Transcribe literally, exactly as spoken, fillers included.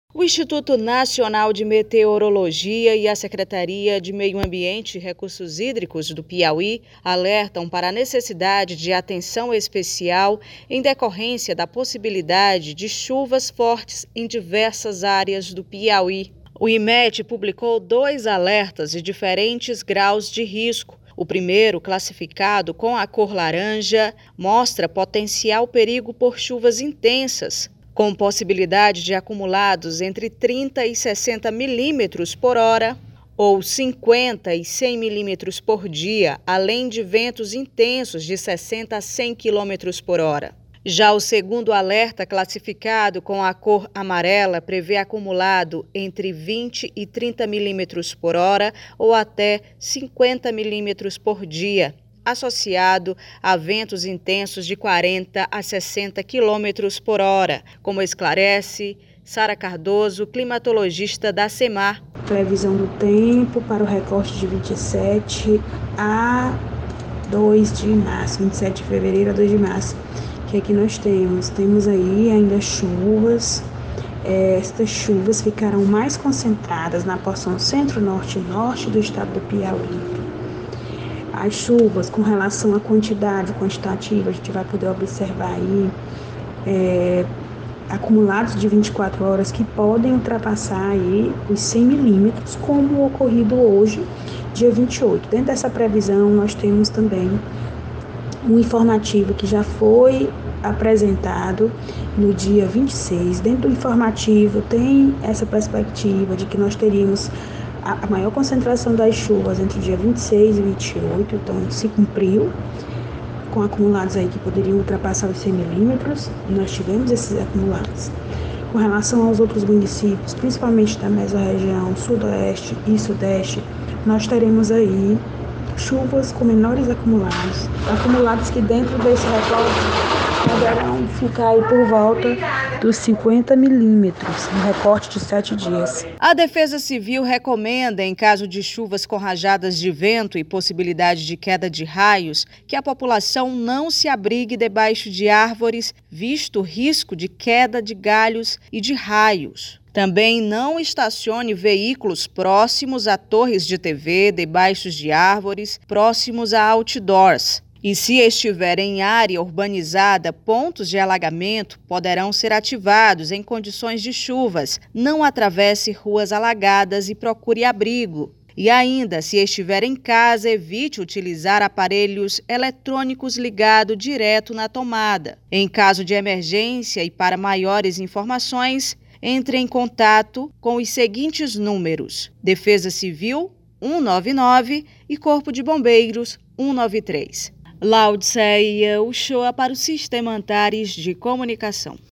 O Instituto Nacional de Meteorologia e a Secretaria de Meio Ambiente e Recursos Hídricos do Piauí alertam para a necessidade de atenção especial em decorrência da possibilidade de chuvas fortes em diversas áreas do Piauí. O IMET publicou dois alertas de diferentes graus de risco. O primeiro, classificado com a cor laranja, mostra potencial perigo por chuvas intensas, com possibilidade de acumulados entre trinta e sessenta milímetros por hora ou cinquenta e cem milímetros por dia, além de ventos intensos de sessenta a cem quilômetros por hora. Já o segundo alerta, classificado com a cor amarela, prevê acumulado entre vinte e trinta milímetros por hora ou até cinquenta milímetros por dia, associado a ventos intensos de quarenta a sessenta quilômetros por hora, como esclarece Sara Cardoso, climatologista da SEMAR. Previsão do tempo para o recorte de vinte e sete a dois de março, vinte e sete de fevereiro a dois de março, que aqui nós temos. Temos aí ainda chuvas. Estas chuvas ficarão mais concentradas na porção centro-norte e norte do estado do Piauí. As chuvas, com relação à quantidade quantitativa, a gente vai poder observar aí é, acumulados de vinte e quatro horas que podem ultrapassar aí os cem milímetros, como ocorrido hoje, dia vinte e oito. Dentro dessa previsão, nós temos também um informativo que já foi apresentado no dia vinte e seis. Dentro do informativo tem essa perspectiva de que nós teríamos a maior concentração das chuvas entre o dia vinte e seis e vinte e oito, então se cumpriu, com acumulados aí que poderiam ultrapassar os cem milímetros, nós tivemos esses acumulados. Com relação aos outros municípios, principalmente da mesorregião sudoeste e sudeste, nós teremos aí chuvas com menores acumulados, acumulados que dentro desse recorte poderão ficar aí por volta dos cinquenta milímetros, no recorte de sete dias. A Defesa Civil recomenda, em caso de chuvas com rajadas de vento e possibilidade de queda de raios, que a população não se abrigue debaixo de árvores, visto o risco de queda de galhos e de raios. Também não estacione veículos próximos a torres de T V, debaixo de árvores, próximos a outdoors. E se estiver em área urbanizada, pontos de alagamento poderão ser ativados em condições de chuvas. Não atravesse ruas alagadas e procure abrigo. E ainda, se estiver em casa, evite utilizar aparelhos eletrônicos ligados direto na tomada. Em caso de emergência e para maiores informações, entre em contato com os seguintes números: Defesa Civil cento e noventa e nove e Corpo de Bombeiros cento e noventa e três. Laudceia Uchoa para o Sistema Antares de Comunicação.